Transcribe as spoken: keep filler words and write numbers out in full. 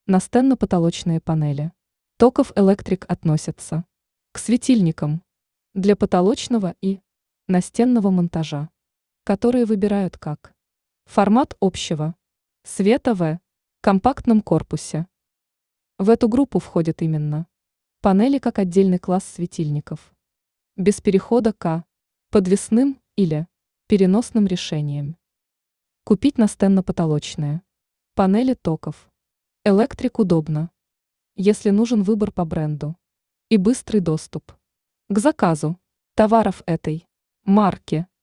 Настенно-потолочные панели. Токов Электрик относятся к светильникам для потолочного и настенного монтажа, которые выбирают как формат общего света в компактном корпусе. В эту группу входят именно панели как отдельный класс светильников, без перехода к подвесным или переносным решениям. Купить настенно-потолочные панели Токов Электрик удобно, если нужен выбор по бренду и быстрый доступ к заказу товаров этой марки.